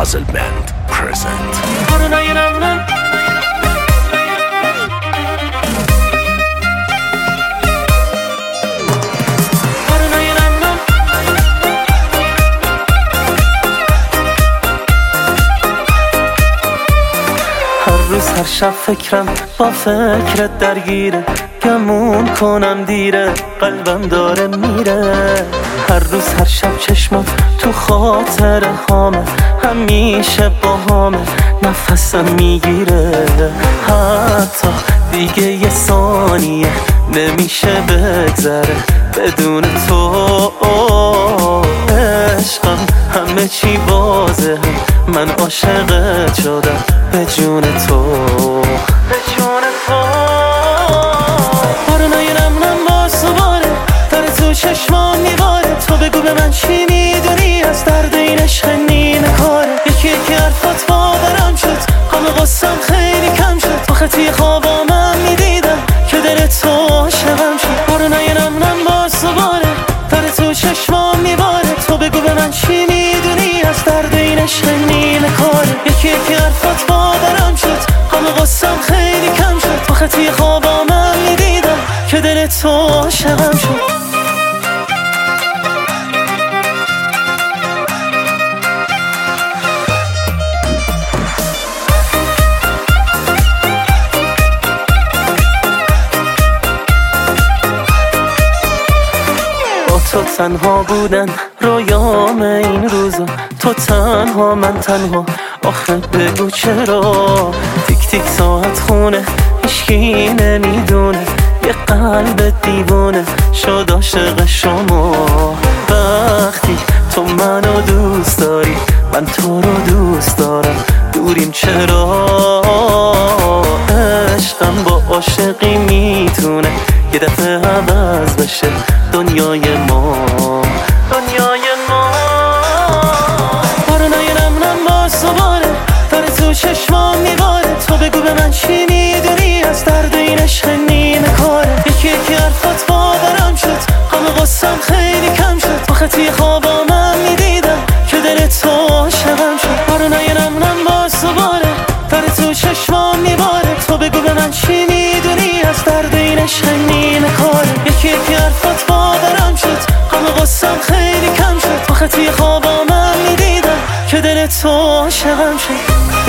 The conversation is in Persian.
Puzzle Band present. هر شب فکرم با فکرت درگیره، گمون کنم دیره، قلبم داره میره. هر روز هر شب چشمات تو خاطر هامه، همیشه با هامه، نفسم میگیره. حتی دیگه یه ثانیه نمیشه بگذره بدون تو. عشقم همه چی واضحه، من عاشقت شدم به جون تو، به جون تو. بارونای نم باز دوباره داره تو چشمام میباره. تو بگو به من چی میدونی از درد این عشق نیمه کاره. یکی یکی حرفات باورم شد، همه قصم خیلی کم شد. تو خطی خوابام میدیدم که دل تو عاشقم شد. بارونای نم باز دوباره داره تو چشمام میباره. تو بگو به من چی میدونی از درد این عشق نیمه کاره. یکی یکی حرفات باورم شد، همه قصم خیلی کم شد. تو خطی خوابام میدیدم که دل تو عاشقم شد. تو تنها بودن رویام این روزا، تو تنها من تنها. آخه بگو چرا تیک تیک ساعت خونه، هیچکی نمیدونه یه قلب دیوونه شد عاشق شما. وقتی تو منو دوست داری من تو رو دوست دارم، دوریم چرا؟ عشقم با عاشقی میتونه یه دفعه عوض بشه دنیای ما، دنیای ما. بارونای نم باز دوباره داره تو چشمام میباره. تو بگو به من چی میدونی از درد این عشق نیمه کاره. یکی یکی حرفات باورم شد، همه قصم خیلی کم شد. تو خطی خوابام میدیدم که دل تو عاشقم شد. بارونای نم باز دوباره داره تو چشمام میباره. تو بگو به من چی میدونی از درد این عشق نیمه کاره. یکی یکی حرفات باورم شد، همه قصم خیلی کم شد. تو خطی خوابام میدیدم که دل تو عاشقم شد.